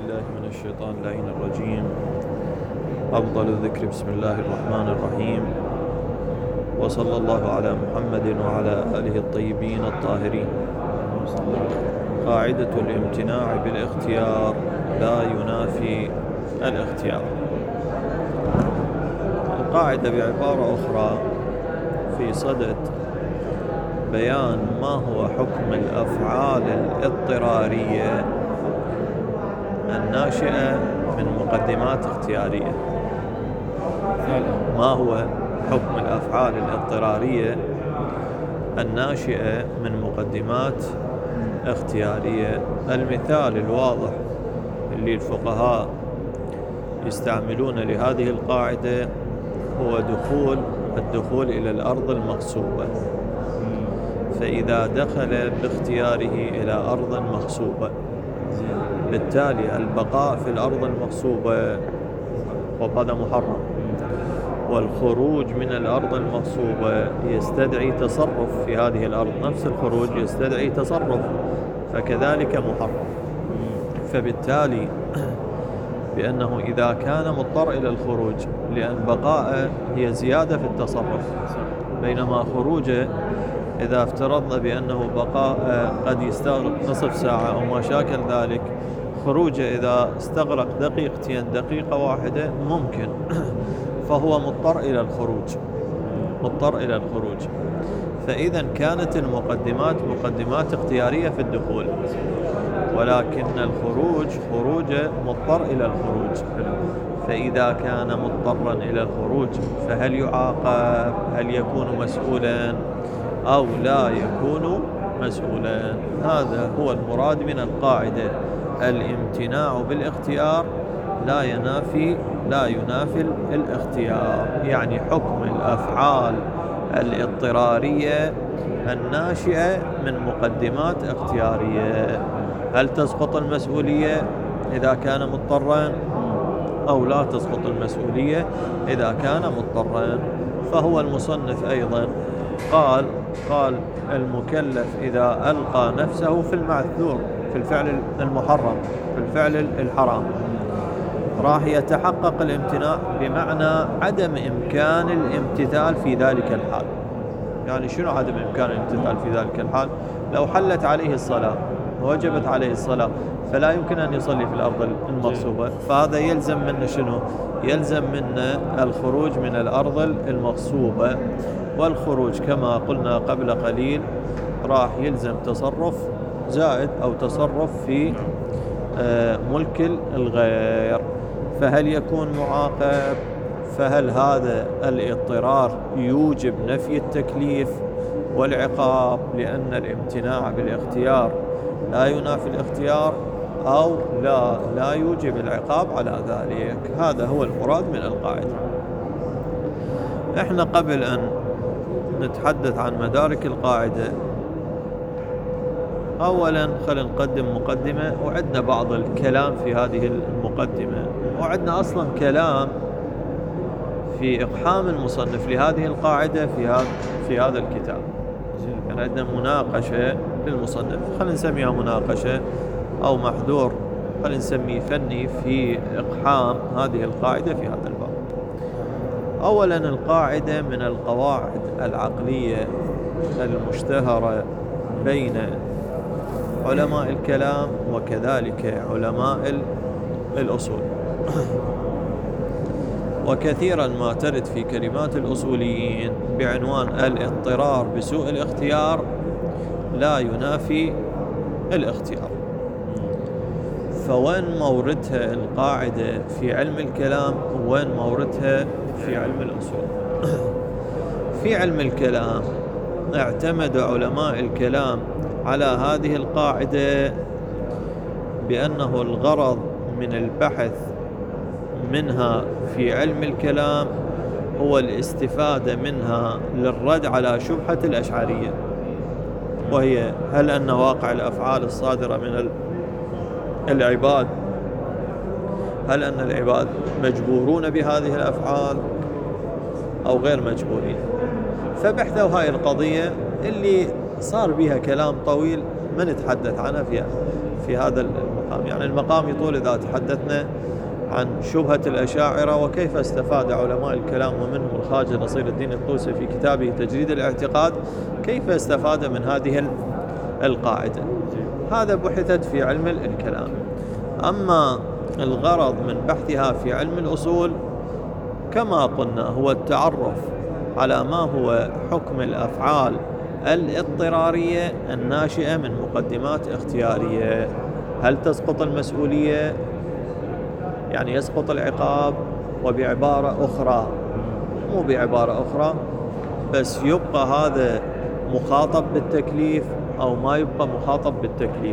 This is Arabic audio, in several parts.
بالله من الشيطان اللعين الرجيم. أفضل الذكر بسم الله الرحمن الرحيم، وصلى الله على محمد وعلى آله الطيبين الطاهرين. قاعدة الامتناع بالاختيار لا ينافي الاختيار. القاعدة بعبارة أخرى في صدد بيان ما هو حكم الأفعال الاضطرارية الناشئة من مقدمات اختيارية. ما هو حكم الأفعال الاضطرارية الناشئة من مقدمات اختيارية؟ المثال الواضح اللي الفقهاء يستعملون لهذه القاعدة هو الدخول إلى الأرض المغصوبة. فإذا دخل باختياره إلى أرض مغصوبة، بالتالي البقاء في الأرض المغصوبة وهذا محرم، والخروج من الأرض المغصوبة يستدعي تصرف في هذه الأرض، نفس الخروج يستدعي تصرف، فكذلك محرم. فبالتالي بأنه إذا كان مضطر إلى الخروج، لأن بقاء هي زيادة في التصرف، بينما خروجه إذا افترضنا بأنه بقاء قد يستغرق نصف ساعة أو ما شاكل ذلك، خروجه إذا استغرق دقيقتين دقيقة واحدة ممكن، فهو مضطر إلى الخروج. فإذا كانت المقدمات مقدمات اختيارية في الدخول، ولكن خروجه مضطر إلى الخروج. فإذا كان مضطرا إلى الخروج فهل يعاقب؟ هل يكون مسؤولا أو لا يكون مسؤولا؟ هذا هو المراد من القاعدة. الامتناع بالاختيار لا ينافي الاختيار، يعني حكم الأفعال الاضطرارية الناشئة من مقدمات اختيارية. هل تسقط المسؤولية إذا كان مضطرا أو لا تسقط المسؤولية إذا كان مضطرا؟ فهو المصنف أيضا قال المكلف إذا ألقى نفسه في المعذور، في الفعل المحرم، في الفعل الحرام، راح يتحقق الامتناع بمعنى عدم إمكان الامتثال في ذلك الحال. يعني شنو عدم إمكان الامتثال في ذلك الحال؟ لو حلت عليه الصلاة ووجبت عليه الصلاة فلا يمكن أن يصلي في الأرض المغصوبة، فهذا يلزم منه شنو؟ يلزم منه الخروج من الأرض المغصوبة. والخروج كما قلنا قبل قليل راح يلزم تصرف زائد أو تصرف في ملك الغير. فهل يكون معاقب؟ فهل هذا الاضطرار يوجب نفي التكليف والعقاب لأن الامتناع بالاختيار لا ينافي الاختيار، أو لا يوجب العقاب على ذلك؟ هذا هو المراد من القاعدة. احنا قبل أن نتحدث عن مدارك القاعدة أولا خلينا نقدم مقدمة، وعندنا بعض الكلام في هذه المقدمة، وعندنا أصلا كلام في إقحام المصنف لهذه القاعدة في هذا الكتاب. يعني عندنا مناقشة للمصنف، خلينا نسميها مناقشة أو محذور، خلينا نسميه فني في إقحام هذه القاعدة في هذا الباب. أولا القاعدة من القواعد العقلية المشتهرة بين علماء الكلام وكذلك علماء الأصول، وكثيرا ما ترد في كلمات الأصوليين بعنوان الاضطرار بسوء الاختيار لا ينافي الاختيار. فوين موردها القاعدة في علم الكلام وين موردها في علم الأصول؟ في علم الكلام اعتمد علماء الكلام على هذه القاعدة بأنه الغرض من البحث منها في علم الكلام هو الاستفادة منها للرد على شبهة الأشعرية، وهي هل أن واقع الأفعال الصادرة من العباد، هل أن العباد مجبورون بهذه الأفعال أو غير مجبورين؟ فبحثوا هاي القضية اللي صار بها كلام طويل ما نتحدث عنها في هذا المقام. يعني المقام يطول إذا تحدثنا عن شبهة الأشاعرة وكيف استفاد علماء الكلام ومنهم الخواجة نصير الدين الطوسي في كتابه تجريد الاعتقاد كيف استفاد من هذه القاعدة. هذا بحثت في علم الكلام. أما الغرض من بحثها في علم الأصول كما قلنا هو التعرف على ما هو حكم الأفعال الاضطرارية الناشئة من مقدمات اختيارية. هل تسقط المسؤولية؟ يعني يسقط العقاب، وبعبارة أخرى مو بعبارة أخرى بس يبقى هذا مخاطب بالتكليف أو ما يبقى مخاطب بالتكليف.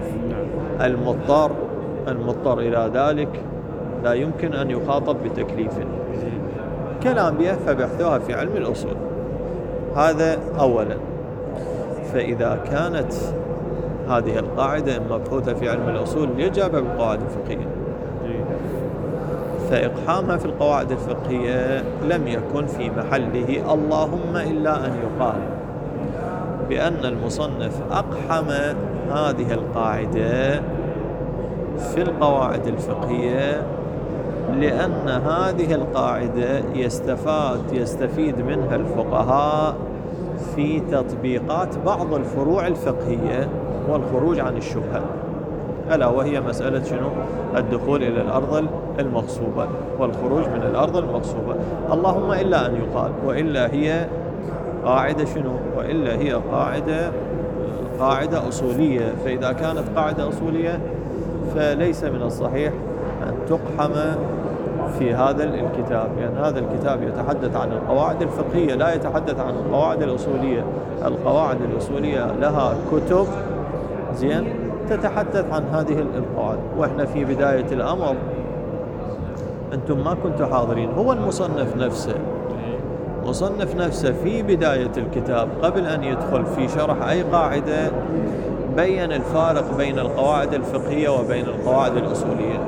المضطر إلى ذلك لا يمكن أن يخاطب بتكليف. كلام به فبحثوها في علم الأصول. هذا أولا. فإذا كانت هذه القاعدة مبحوثة في علم الأصول يجب بالقواعد الفقهية، فإقحامها في القواعد الفقهية لم يكن في محله، اللهم إلا أن يقال بأن المصنف أقحم هذه القاعدة في القواعد الفقهية لأن هذه القاعدة يستفيد منها الفقهاء في تطبيقات بعض الفروع الفقهية والخروج عن الشبهة، ألا وهي مسألة شنو؟ الدخول إلى الأرض المغصوبة والخروج من الأرض المغصوبة. اللهم إلا أن يقال وإلا هي قاعدة شنو؟ وإلا هي قاعدة أصولية. فإذا كانت قاعدة أصولية فليس من الصحيح أن تقحم في هذا الكتاب، لأن يعني هذا الكتاب يتحدث عن القواعد الفقهية لا يتحدث عن القواعد الأصولية. القواعد الأصولية لها كتب زين تتحدث عن هذه القواعد. وإحنا في بداية الأمر أنتم ما كنتوا حاضرين، هو المصنف نفسه في بداية الكتاب قبل أن يدخل في شرح أي قاعدة بين الفارق بين القواعد الفقهية وبين القواعد الأصولية.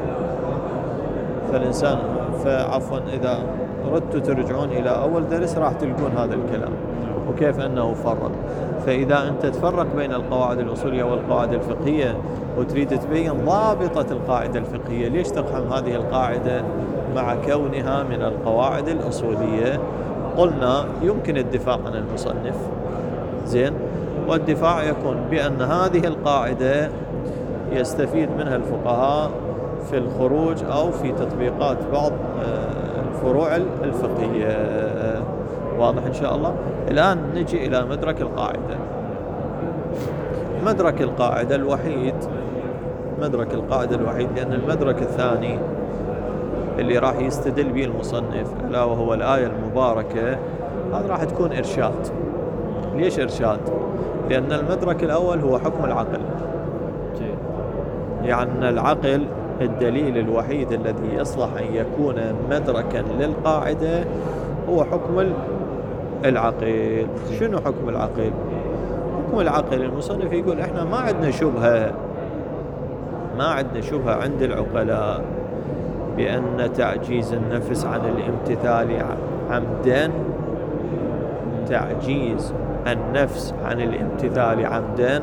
فعفوا إذا ردتوا ترجعون إلى أول درس راح تلقون هذا الكلام وكيف أنه فرق. فإذا أنت تفرق بين القواعد الأصولية والقواعد الفقهية وتريد تبين ضابطة القاعدة الفقهية، ليش تقحم هذه القاعدة مع كونها من القواعد الأصولية؟ قلنا يمكن الدفاع عن المصنف زين، والدفاع يكون بأن هذه القاعدة يستفيد منها الفقهاء في الخروج أو في تطبيقات بعض الفروع الفقهية. واضح إن شاء الله. الآن نجي إلى مدرك القاعدة. مدرك القاعدة الوحيد لأن المدرك الثاني اللي راح يستدل به المصنف ألا وهو الآية المباركة هذا راح تكون إرشاد. ليش إرشاد؟ لأن المدرك الأول هو حكم العقل، يعني العقل الدليل الوحيد الذي يصلح أن يكون مدركا للقاعدة هو حكم العقل. شنو حكم العقل؟ حكم العقل المصنف يقول احنا ما عندنا شبهة عند العقلاء بأن تعجيز النفس عن الامتثال عمدا، تعجيز النفس عن الامتثال عمدا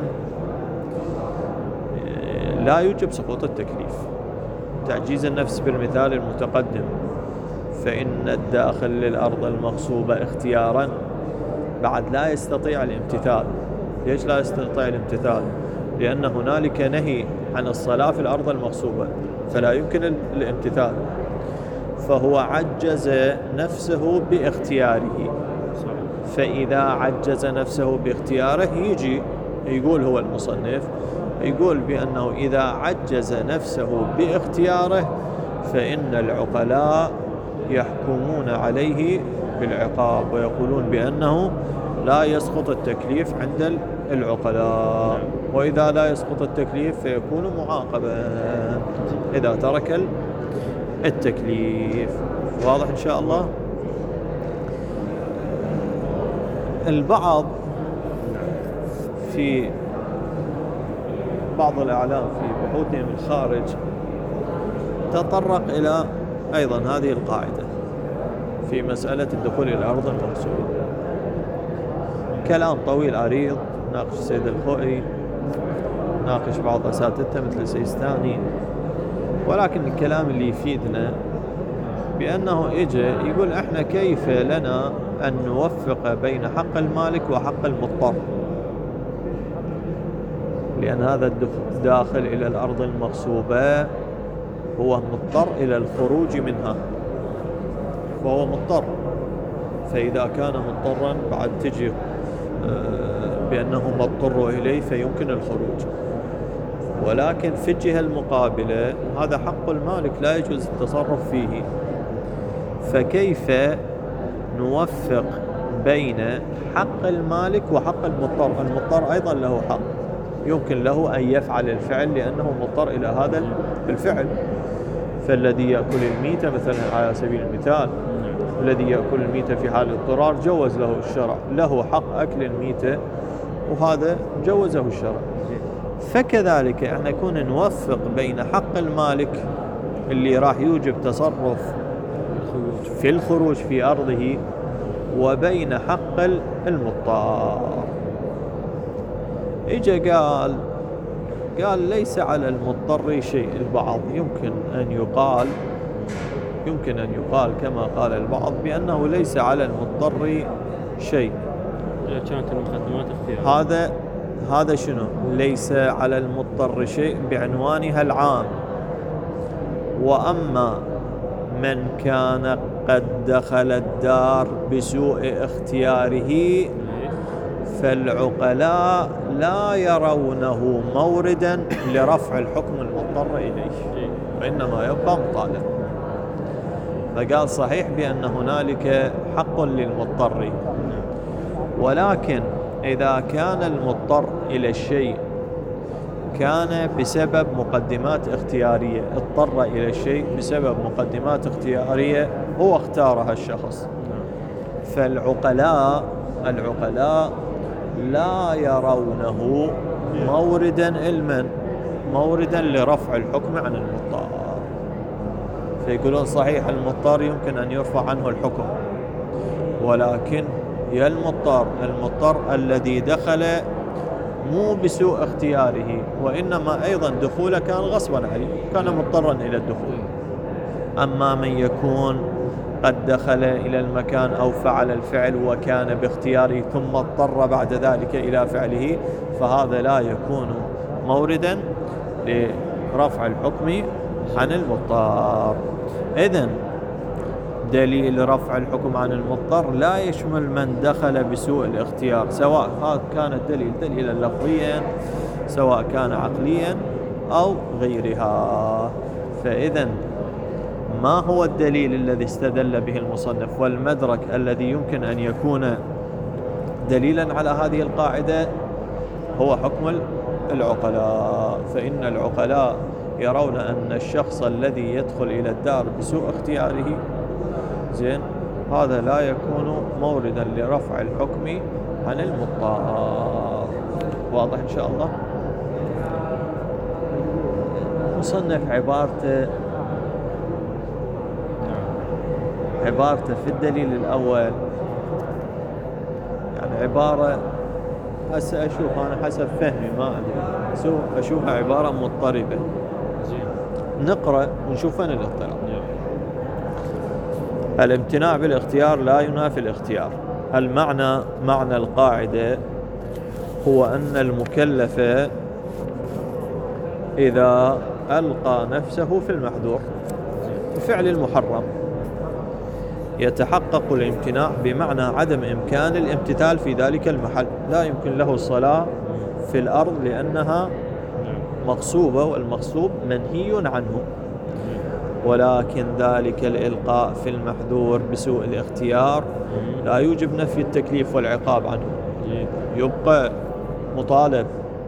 لا يوجب سقوط التكليف. تعجيز النفس بالمثال المتقدم، فإن الداخل للأرض المغصوبة اختيارا بعد لا يستطيع الامتثال. ليش لا يستطيع الامتثال؟ لأن هنالك نهي عن الصلاة في الأرض المغصوبة فلا يمكن الامتثال، فهو عجز نفسه باختياره. فإذا عجز نفسه باختياره يجي يقول هو المصنف يقول بأنه إذا عجز نفسه باختياره فإن العقلاء يحكمون عليه بالعقاب ويقولون بأنه لا يسقط التكليف عند العقلاء، وإذا لا يسقط التكليف فيكون معاقبا إذا ترك التكليف. واضح إن شاء الله. البعض في بعض الأعلام في بحوثهم الخارج تطرق إلى أيضا هذه القاعدة في مسألة الدخول إلى الأرض المغصوبة. كلام طويل عريض ناقش السيد الخوئي ناقش بعض أساتذتنا مثل السيستاني، ولكن الكلام اللي يفيدنا بأنه إجا يقول إحنا كيف لنا أن نوفق بين حق المالك وحق المضطر، لأن هذا الداخل إلى الأرض المغصوبة هو مضطر إلى الخروج منها، فهو مضطر. فإذا كان مضطرا بعد تجي بأنه مضطر إليه فيمكن الخروج. ولكن في الجهة المقابلة هذا حق المالك لا يجوز التصرف فيه، فكيف نوفق بين حق المالك وحق المضطر؟ المضطر أيضا له حق، يمكن له أن يفعل الفعل لأنه مضطر إلى هذا الفعل. فالذي يأكل الميتة مثلا على سبيل المثال، الذي يأكل الميتة في حال الاضطرار جوز له الشرع، له حق أكل الميتة وهذا جوزه الشرع. فكذلك احنا نكون نوفق بين حق المالك اللي راح يوجب تصرف في الخروج في أرضه وبين حق المضطر. إجا قال ليس على المضطر شيء. البعض يمكن أن يقال كما قال البعض بأنه ليس على المضطر شيء. كانت المقدمات اختيار. هذا شنو؟ ليس على المضطر شيء بعنوانها العام. وأما من كان قد دخل الدار بسوء اختياره فالعقلاء لا يرونه موردا لرفع الحكم المضطر إليه، وإنما يبقى مطالب. فقال صحيح بأن هنالك حق للمضطر، ولكن إذا كان المضطر إلى الشيء كان بسبب مقدمات اختيارية، اضطر إلى الشيء بسبب مقدمات اختيارية هو اختارها الشخص، فالعقلاء لا يرونه موردا لرفع الحكم عن المضطر. فيقولون صحيح المضطر يمكن أن يرفع عنه الحكم، ولكن يا المضطر الذي دخل مو بسوء اختياره، وإنما أيضا دخوله كان غصبا عليه، كان مضطرا إلى الدخول. أما من يكون قد دخل إلى المكان أو فعل الفعل وكان باختياره ثم اضطر بعد ذلك إلى فعله، فهذا لا يكون موردا لرفع الحكم عن المضطر. إذن دليل رفع الحكم عن المضطر لا يشمل من دخل بسوء الاختيار، سواء كان الدليل دليلا لفظيا سواء كان عقليا أو غيرها. فإذن ما هو الدليل الذي استدل به المصنف والمدرك الذي يمكن أن يكون دليلا على هذه القاعدة؟ هو حكم العقلاء. فإن العقلاء يرون أن الشخص الذي يدخل إلى الدار بسوء اختياره زين هذا لا يكون موردا لرفع الحكم عن المضطر. واضح إن شاء الله؟ مصنف عبارته في الدليل الأول يعني عبارة هسه أشوف أنا حسب فهمي ما أدري أشوفها عبارة مضطربة. نقرأ ونشوف وين الاضطراب. الامتناع بالاختيار لا ينافي الاختيار. معنى القاعدة هو أن المكلف إذا ألقى نفسه في المحظور بفعل المحرم يتحقق الامتناع بمعنى عدم إمكان الامتثال في ذلك المحل. لا يمكن له الصلاة في الأرض لأنها مغصوبة والمغصوب منهي عنه، ولكن ذلك الإلقاء في المحظور بسوء الاختيار لا يوجب نفي التكليف والعقاب عنه، يبقى مطالب.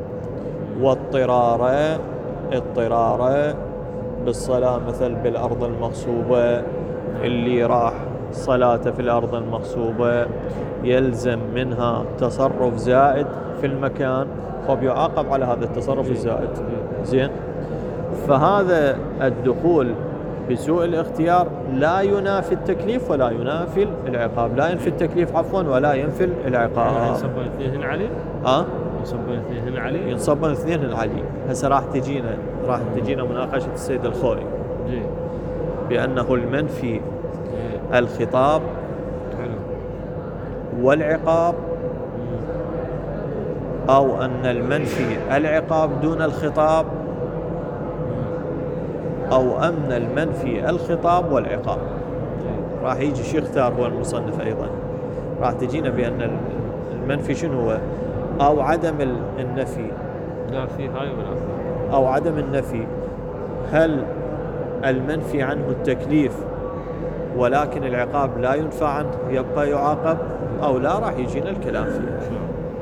واضطرار بالصلاة مثل بالأرض المغصوبة، اللي راح صلاته في الأرض المغصوبة يلزم منها تصرف زائد في المكان فبيعاقب على هذا التصرف الزائد. زين، فهذا الدخول بسوء الاختيار لا ينافي التكليف ولا ينافي العقاب، لا ينفي التكليف عفوا ولا ينفي العقاب. هنا علي ينصبون الاثنين هنا علي؟ ينصبون الاثنين هنا علي. هسه راح تجينا مناقشة السيد الخوئي بأنه المنفي الخطاب والعقاب، أو أن المنفي العقاب دون الخطاب، أو أن المنفي الخطاب والعقاب. راح يجي شو يختار هو المصنف أيضا، راح تجينا بأن المنفي شنو هو، أو عدم النفي، لا في هاي ولا في، أو عدم النفي. هل المنفي عنه التكليف ولكن العقاب لا ينفى عنه يبقى يعاقب، أو لا، راح يجينا الكلام فيه.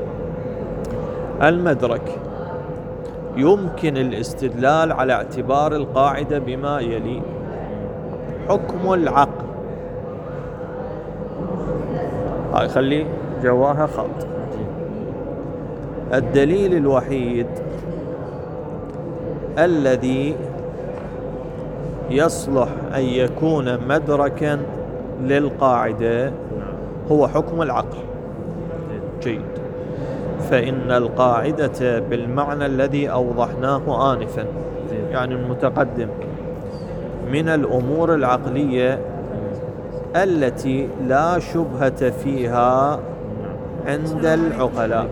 المدرك يمكن الاستدلال على اعتبار القاعدة بما يلي: حكم العقل، هاي خلي جواها خط. الدليل الوحيد الذي يصلح أن يكون مدركا للقاعدة هو حكم العقل. جيد. فإن القاعدة بالمعنى الذي أوضحناه آنفا، يعني المتقدم، من الأمور العقلية التي لا شبهة فيها عند العقلاء.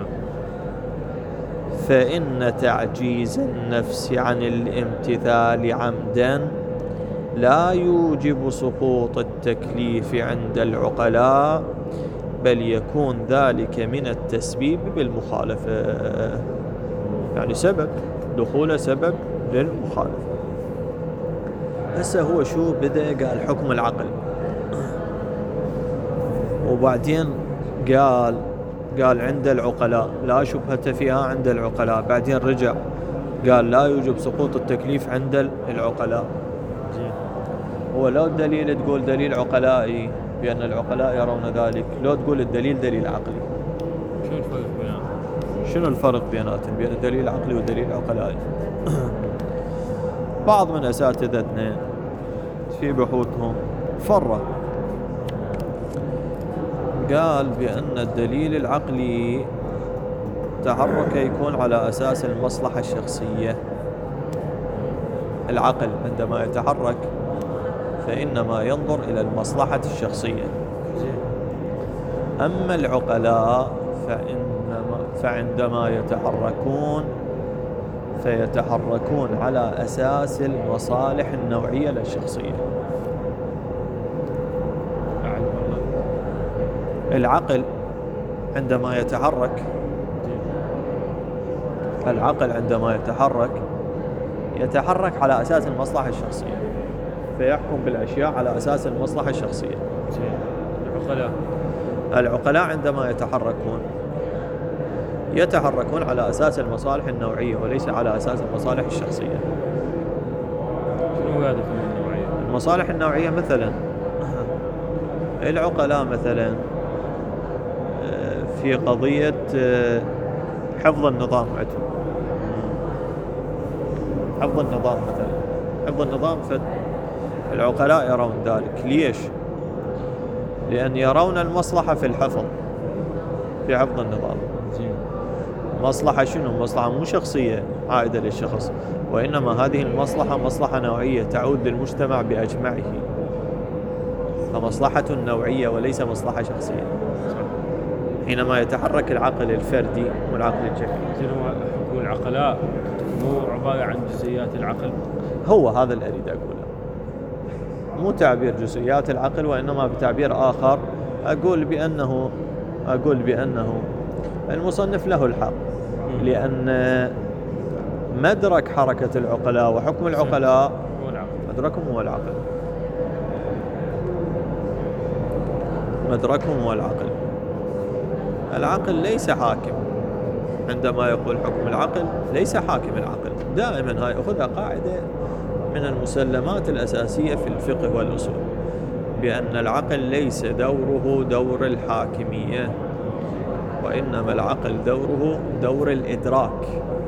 فإن تعجيز النفس عن الامتثال عمدا لا يوجب سقوط التكليف عند العقلاء، بل يكون ذلك من التسبيب بالمخالفة، يعني سبب دخول سبب للمخالفة. هسه هو شو بدأ؟ قال حكم العقل، وبعدين قال عند العقلاء لا شبهة فيها عند العقلاء، بعدين رجع قال لا يوجب سقوط التكليف عند العقلاء. هو لو الدليل تقول دليل عقلائي بأن العقلاء يرون ذلك، لو تقول الدليل دليل عقلي. شنو الفرق بيناتهم، بين الدليل العقلي والدليل العقلائي؟ بعض من أساتذتنا في بحوثهم فرق، قال بأن الدليل العقلي تحرك يكون على أساس المصلحة الشخصية. العقل عندما يتحرك فإنما ينظر إلى المصلحة الشخصية، أما العقلاء فعندما فيتحركون على أساس المصالح النوعية للشخصية. العقل عندما يتحرك على أساس المصلحة الشخصية، فيحكم بالأشياء على أساس المصلحة الشخصية. العقلاء عندما يتحركون على أساس المصالح النوعية وليس على أساس المصالح الشخصية. شنو هذا النوعية؟ المصالح النوعية مثلا العقلاء مثلا في قضية حفظ النظام عندهم، حفظ النظام مثلا، حفظ النظام، فالعقلاء يرون ذلك. ليش؟ لأن يرون المصلحة في الحفظ، في حفظ النظام. مصلحة شنو؟ مصلحة مو شخصية عائدة للشخص، وإنما هذه المصلحة مصلحة نوعية تعود للمجتمع بأجمعه، فمصلحة نوعية وليس مصلحة شخصية. حينما يتحرك العقل الفردي والعقل الجمعي، حكم العقلاء مو عبارة عن جزئيات العقل، هو هذا اللي أريد أقوله، مو تعبير جزئيات العقل، وإنما بتعبير آخر أقول بأنه المصنف له الحق، لأن مدرك حركة العقلاء وحكم العقلاء مدركهم هو العقل، مدركهم هو العقل. العقل ليس حاكم، عندما يقول حكم العقل ليس حاكم العقل. دائما هاي أخذها قاعدة من المسلمات الأساسية في الفقه والأصول، بأن العقل ليس دوره دور الحاكمية، وإنما العقل دوره دور الإدراك.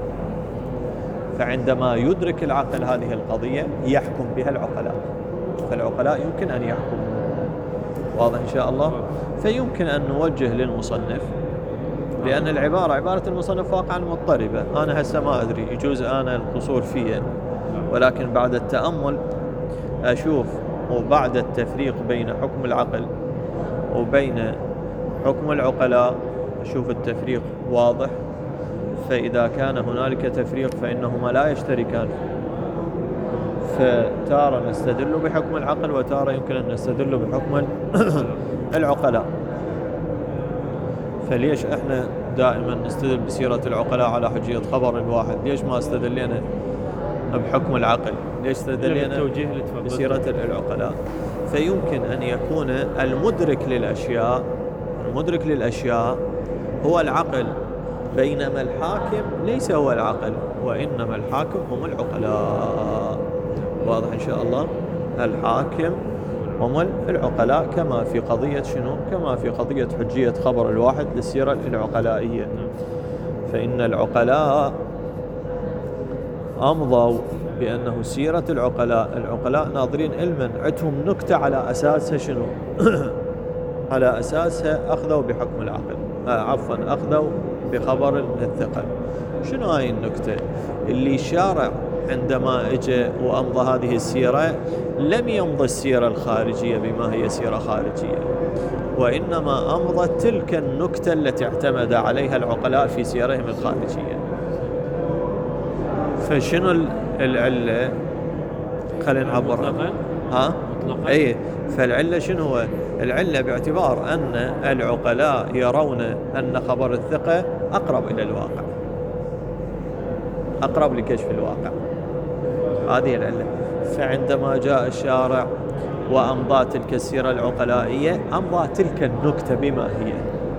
فعندما يدرك العقل هذه القضية يحكم بها العقلاء، فالعقلاء يمكن أن يحكموا. واضح إن شاء الله؟ فيمكن أن نوجه للمصنف لأن العبارة عبارة المصنف واقعا مضطربة. أنا هسه ما أدري، يجوز أنا القصور فيها، ولكن بعد التأمل أشوف، وبعد التفريق بين حكم العقل وبين حكم العقلاء أشوف التفريق واضح. فإذا كان هنالك تفريق فإنهما لا يشتركان، فتارة نستدل بحكم العقل وتارة يمكن أن نستدل بحكم العقلاء. فليش احنا دائما نستدل بسيرة العقلاء على حجية خبر الواحد؟ ليش ما استدلنا بحكم العقل؟ ليش استدلنا بسيرة العقلاء؟ فيمكن أن يكون المدرك للأشياء هو العقل، بينما الحاكم ليس هو العقل، وإنما الحاكم هم العقلاء. واضح إن شاء الله؟ الحاكم هم العقلاء، كما في قضية شنو؟ كما في قضية حجية خبر الواحد للسيرة العقلائية. فإن العقلاء أمضوا بأنه سيرة العقلاء ناظرين علما، عندهم نكتة على أساسها شنو؟ على أساسها أخذوا بحكم العقل، أخذوا بخبر الثقة. شنو هاي النكتة؟ اللي شارع عندما اجى وأمضى هذه السيرة لم يمضي السيرة الخارجية بما هي سيرة خارجية، وإنما أمضى تلك النكتة التي اعتمد عليها العقلاء في سيرهم الخارجية. فشنو العلة؟ خلينا نعبرها. اي، فالعلة شنو هو؟ العلة باعتبار أن العقلاء يرون أن خبر الثقة أقرب إلى الواقع، أقرب لكشف الواقع. هذه العلة. فعندما جاء الشارع وأمضى تلك السيرة العقلائية أمضى تلك النكتة بما هي،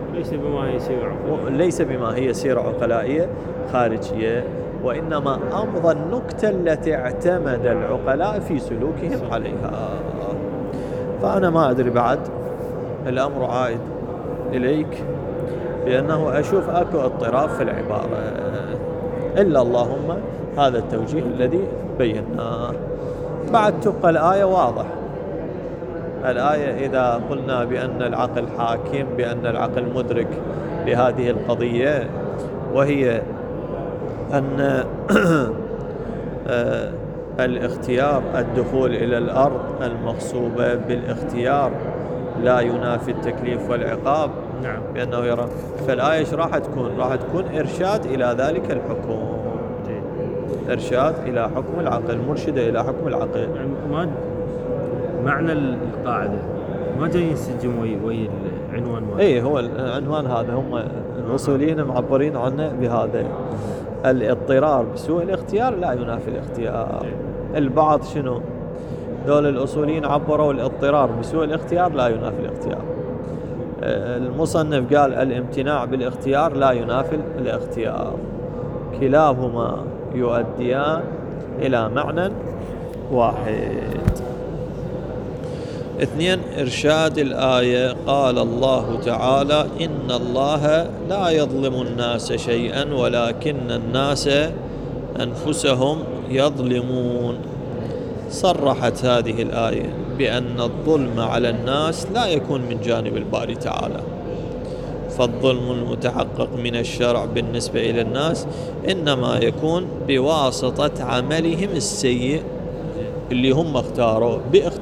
ليس بما هي سيرة عقلائية خارجية، وإنما أمضى النكتة التي اعتمد العقلاء في سلوكهم عليها. فأنا ما أدري، بعد الأمر عائد إليك، لأنه أشوف أكو اضطراب في العبارة، إلا اللهم هذا التوجيه الذي بيناه. بعد تبقى الآية واضح. الآية إذا قلنا بأن العقل حاكم، بأن العقل مدرك لهذه القضية، وهي أن الاختيار، الدخول إلى الأرض المغصوبة بالاختيار لا ينافي التكليف والعقاب. نعم. بأنه يرى. فالآية ايش راح تكون؟ راح تكون إرشاد إلى ذلك الحكم، إرشاد إلى حكم العقل، مرشدة إلى حكم العقل. يعني ما معنى القاعدة ما جاي ينسجم ويا العنوان ماله. إيه، هو العنوان هذا هم الأصوليين معبرين عنه بهذا. الاضطرار بسوء الاختيار لا ينافي الاختيار. البعض شنو؟ دول الأصوليين عبروا الاضطرار بسوء الاختيار لا ينافي الاختيار. المصنف قال الامتناع بالاختيار لا ينافي الاختيار، كلاهما يؤديان إلى معنى واحد. 2. إرشاد الآية. قال الله تعالى إن الله لا يظلم الناس شيئا ولكن الناس أنفسهم يظلمون. صرحت هذه الآية بأن الظلم على الناس لا يكون من جانب الباري تعالى، فالظلم المتحقق من الشرع بالنسبة إلى الناس إنما يكون بواسطة عملهم السيء اللي هم اختاروا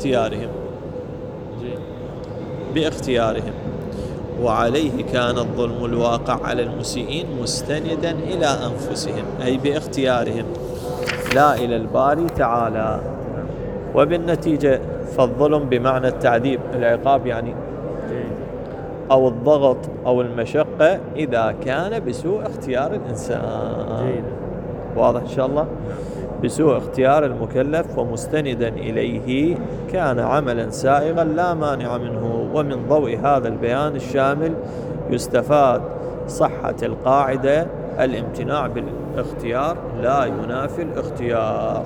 باختيارهم، وعليه كان الظلم الواقع على المسيئين مستندا إلى أنفسهم، أي باختيارهم لا إلى الباري تعالى. وبالنتيجة فالظلم بمعنى التعذيب، العقاب يعني، أو الضغط أو المشقة إذا كان بسوء اختيار الإنسان. واضح إن شاء الله؟ بسوء اختيار المكلف ومستندا إليه كان عملا سائغا لا مانع منه. ومن ضوء هذا البيان الشامل يستفاد صحة القاعدة الامتناع بالاختيار لا ينافي الاختيار،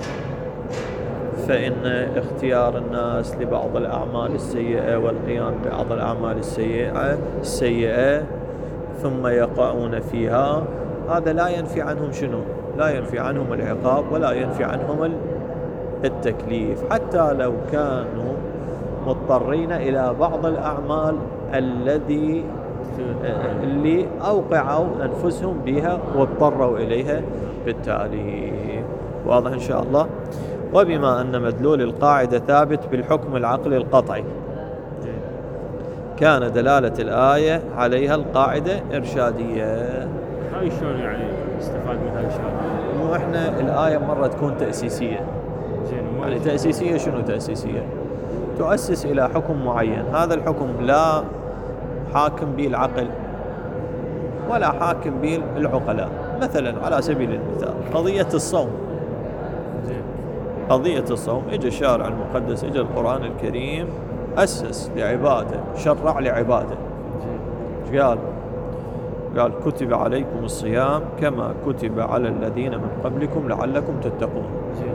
فإن اختيار الناس لبعض الأعمال السيئة والقيام ببعض الأعمال السيئة ثم يقعون فيها، هذا لا ينفي عنهم شنو؟ لا ينفي عنهم العقاب ولا ينفي عنهم التكليف، حتى لو كانوا مضطرين إلى بعض الأعمال الذي اللي أوقعوا أنفسهم بها واضطروا إليها بالتالي. واضح إن شاء الله. وبما أن مدلول القاعدة ثابت بالحكم العقلي القطعي، كان دلالة الآية عليها القاعدة إرشادية. هاي شلون يعني استفاد من هاي الشغله؟ مو إحنا الآية مرة تكون تأسيسية. زين، يعني تأسيسية شنو تأسيسية؟ تؤسس إلى حكم معين، هذا الحكم لا حاكم به العقل ولا حاكم به العقلاء. مثلا على سبيل المثال قضية الصوم. قضية الصوم اجى الشارع المقدس، اجى القرآن الكريم، أسس لعبادة، شرع لعبادة. ايش قال؟ قال كتب عليكم الصيام كما كتب على الذين من قبلكم لعلكم تتقون.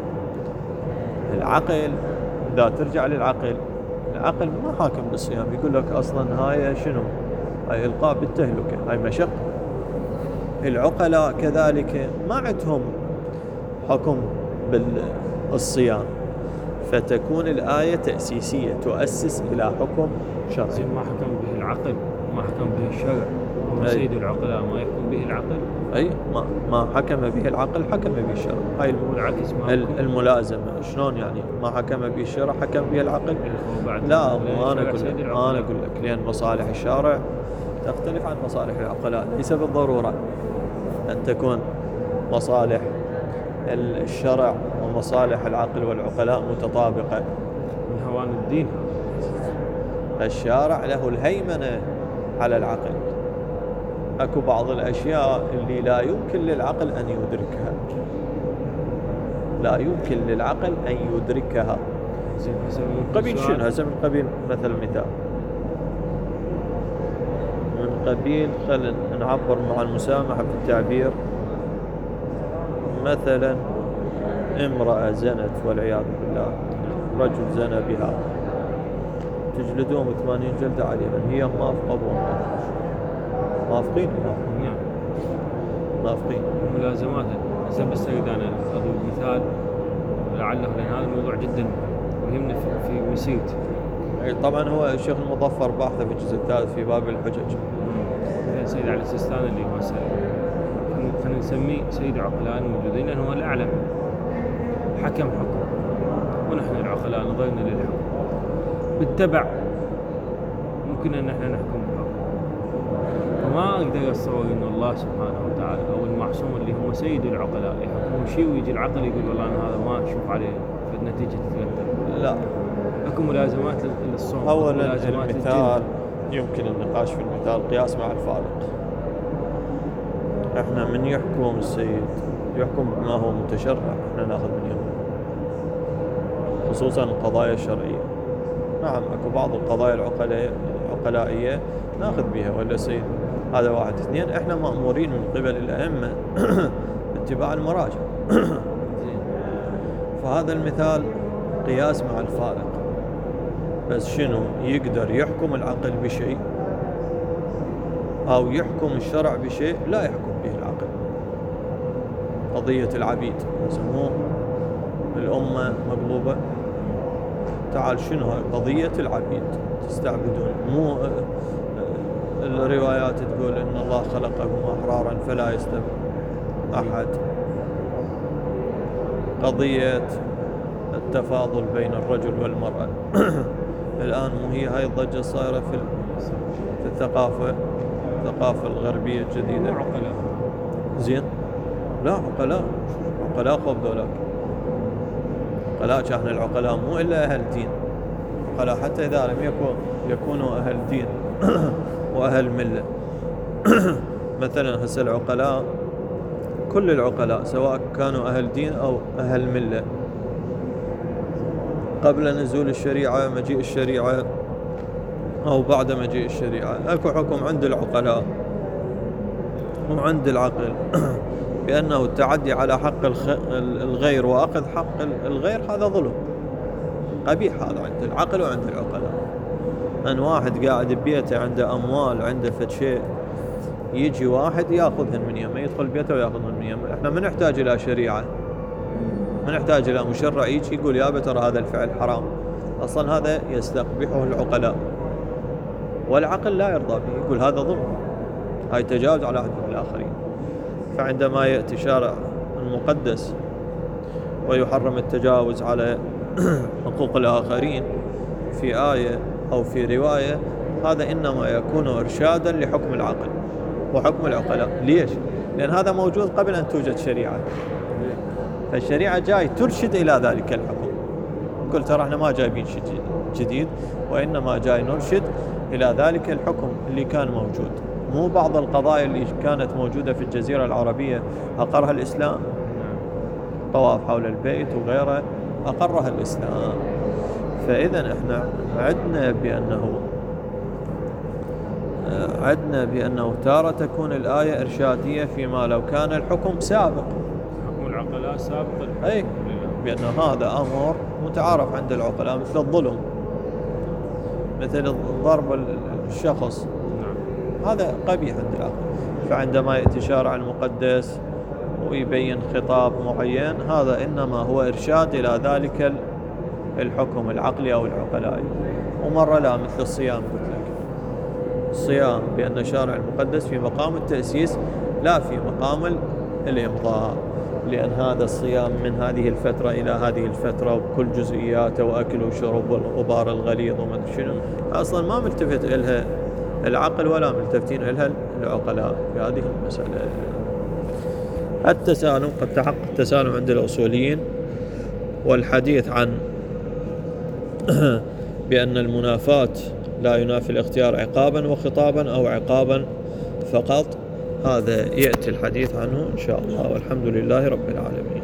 العقل إذا ترجع للعقل، العقل ما حاكم بالصيام، يقول لك أصلا هاي شنو؟ هاي إلقاء بالتهلكة، هاي مشقة. العقلاء كذلك ما عندهم حكم بالصيام، فتكون الآية تأسيسية تؤسس إلى حكم شرعي. زين، ما حكم به العقل، ما حكم به الشرع، هو سيد العقلاء، ما يحكم به العقل. أي ما حكم به العقل حكم به الشرع. هاي والعكس الملازمة. شلون يعني ما حكم به الشرع حكم به العقل؟ لا، أنا أقول لك لأن مصالح الشارع تختلف عن مصالح العقلاء. ليس بالضرورة أن تكون مصالح الشرع ومصالح العقل والعقلاء متطابقة. من هوان الدين. الشارع له الهيمنة على العقل. أكو بعض الأشياء اللي لا يمكن للعقل أن يدركها، لا يمكن للعقل أن يدركها. زين، قبيل شنو؟ هسه من قبيل مثل مثال، من قبيل خلينا نعبر مع المسامحة في التعبير. مثلا امرأة زنت والعياذ بالله، رجل زنى بها، تجلدون 80 جلدة عليها، هي موافقة موافقين موافقين ملازماتها. هسه بس اريد انا اضرب مثال لعله، لان هذا الموضوع جدا مهمني في مسيرتي. طبعا هو الشيخ المظفر باحثه في الجزء الثالث في باب الحجج. سيد علي السيستاني اللي هو خلينا نسميه سيد عقلاء الموجودين، لانه هو الاعلم. حكم ونحن العقلاء نظرنا للحكم بالتبع، ممكن ان احنا نحكم بحكم. فما اقدر اتصور ان الله سبحانه وتعالى او المعصوم اللي هم سيد العقلاء يحكمون شيء ويجي العقل يقول والله انا هذا ما اشوف عليه فالنتيجه تترتب. لا، اكو ملازمات للصوم. اولا المثال يمكن النقاش في المثال قياس مع الفارق. احنا من يحكم السيد يحكم بما هو متشرع، احنا ناخذ من يوم، خصوصا القضايا الشرعيه. نعم اكو بعض القضايا العقلائيه ناخذ بها، ولا سيد. هذا واحد. اثنين، احنا مأمورين من قبل الائمه باتباع المراجع. فهذا المثال قياس مع الفارق. بس شنو يقدر يحكم العقل بشيء أو يحكم الشرع بشيء لا يحكم به العقل. قضية العبيد يسموه الأمة مقلوبة. تعال شنو قضية العبيد؟ تستعبدون. مو الروايات تقول إن الله خلقكم أحرارا فلا يستبد أحد. قضية التفاضل بين الرجل والمرأة الآن مو هي هاي الضجة صايرة في الثقافة الغربية الجديدة. عقلاء. زين، لا عقلاء خوف ذولاك. عقلاء كان العقلاء مو إلا أهل دين. عقلاء حتى إذا لم يكونوا أهل دين وأهل ملة. مثلا هسه العقلاء، كل العقلاء سواء كانوا أهل دين أو أهل ملة، قبل نزول الشريعة، مجيء الشريعة، أو بعد مجيء الشريعة، أكو حكم عند العقلاء وعند العقل بأنه التعدي على حق الغير وأخذ حق الغير هذا ظلم قبيح. هذا عند العقل وعند العقلاء. أن واحد قاعد ببيته عنده أموال، عنده فد شيء، يجي واحد ياخذهن من يمه، يدخل بيته وياخذهن من يمه. احنا ما نحتاج إلى شريعة، ما نحتاج إلى مشرع يجي يقول يا ترى هذا الفعل حرام. أصلا هذا يستقبحه العقلاء. والعقل لا يرضى به، يقول هذا ظلم، هاي تجاوز على حقوق الآخرين. فعندما يأتي شارع المقدس ويحرم التجاوز على حقوق الآخرين في آية أو في رواية، هذا إنما يكون إرشادا لحكم العقل وحكم العقلاء. ليش؟ لأن هذا موجود قبل أن توجد شريعة، فالشريعة جاي ترشد إلى ذلك الحكم. قلت ترى احنا ما جايبين شيء جديد، وإنما جاي نرشد إلى ذلك الحكم اللي كان موجود. مو بعض القضايا اللي كانت موجودة في الجزيرة العربية أقرها الإسلام، طواف حول البيت وغيره أقرها الإسلام. فإذا احنا عدنا بأنه تارة تكون الآية إرشادية فيما لو كان الحكم سابق، حكم العقلاء سابق أي بأن هذا أمر متعارف عند العقلاء، مثل الظلم، مثل ضرب الشخص، هذا قبيح عند العقل. فعندما يأتي شارع المقدس ويبين خطاب معين، هذا إنما هو إرشاد إلى ذلك الحكم العقلي أو العقلائي. ومرة لا، مثل الصيام، قلت لك الصيام بأن شارع المقدس في مقام التأسيس لا في مقام الإمضاء، لأن هذا الصيام من هذه الفترة إلى هذه الفترة وبكل جزئياته وأكل وشرب والغبار الغليظ وما أدري شنو، أصلا ما ملتفت إلها العقل ولا ملتفتين إلها العقلاء في هذه المسألة. التسالم، قد تحقق التسالم عند الأصوليين، والحديث عن بأن المنافاة لا ينافي الاختيار عقابا وخطابا أو عقابا فقط، هذا يأتي الحديث عنه إن شاء الله، والحمد لله رب العالمين.